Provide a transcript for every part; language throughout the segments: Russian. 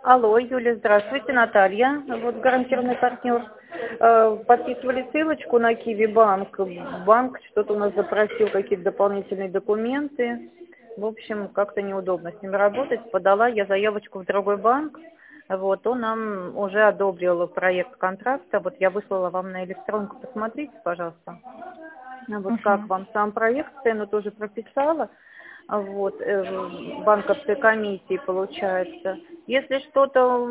Алло, Юля, здравствуйте, Наталья, вот гарантированный партнер. Подписывали ссылочку на Киви Банк. Банк что-то у нас запросил, какие-то дополнительные документы. В общем, как-то неудобно с ним работать. Подала я заявочку в другой банк. Вот, он нам уже одобрил проект контракта. Вот я выслала вам на электронку, посмотрите, пожалуйста. Вот как вам сам проект, цену тоже прописала. Вот, банковской комиссии получается. Если что-то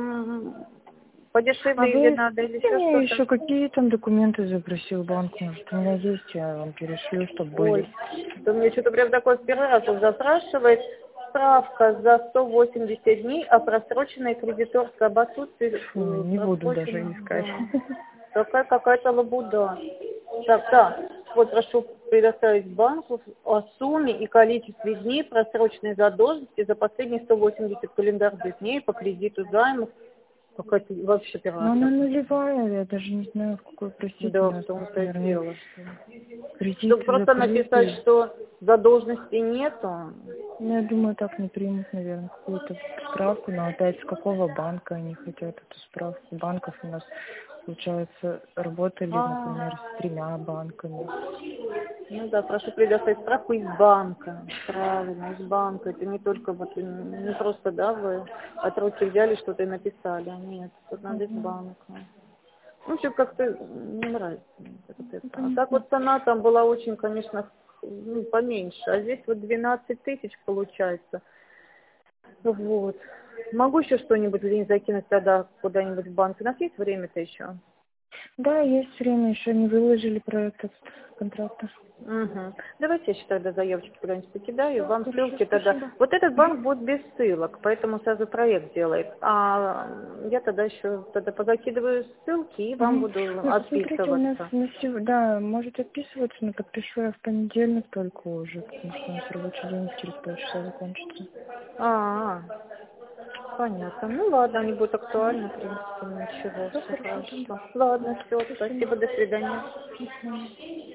А подешевле или вы надо, или скажите мне еще что-то. еще, какие там документы запросил банк? Может, у меня есть, я вам перешлю, чтобы Ой, были. да мне что-то прям такое в первый раз он запрашивает. Справка за 180 дней о просроченной кредиторской об отсутствии Фу, не буду даже просроченного, искать. да. Такая какая-то лабуда. Так, да. Вот прошу предоставить банку о сумме и количестве дней просроченной задолженности за последние 180 календарных дней по кредиту займов. Какая-то вообще первый Но раз она такое. нулевая, я даже не знаю, в какой, простите, Да, у в нас просто, том-то и наверное, дело. кредит Чтобы просто написать, закрытый. что задолженности нету. Ну, я думаю, так не примут, наверное, какую-то справку, но опять с какого банка они хотят эту справку? Банков у нас, получается, работали, А, например, с 3 банками. ну да, прошу предоставить справку из банка. Правильно, из банка. Это не только вот, не просто, да, вы от руки взяли что-то и написали. Нет, тут надо из Угу. банка. Ну, что как-то не нравится мне вот это. Ну, А так вот понятно. цена там была очень, конечно, ну, поменьше. А здесь вот 12 тысяч получается. Вот. Могу еще что-нибудь или не закинуть тогда куда-нибудь в банк? У нас есть время-то еще? Да, есть время, еще не выложили проект этот контракта. Угу. Давайте я еще тогда заявочки куда-нибудь покидаю, Да, вам хорошо, ссылки тогда. спасибо. Вот этот Мгм. банк будет без ссылок, поэтому сразу проект делает. А я тогда еще тогда позакидываю ссылки и вам Мгм. буду Ну, посмотрите, у нас отписываться. да, можете отписываться, но подпишу я в понедельник только уже, потому что у нас рабочий день через полчаса закончится. А, понятно. Ну ладно, не будет актуально, в принципе, ничего, Все все хорошо тогда. хорошо. Ладно, все, Спасибо. спасибо, до свидания. До свидания.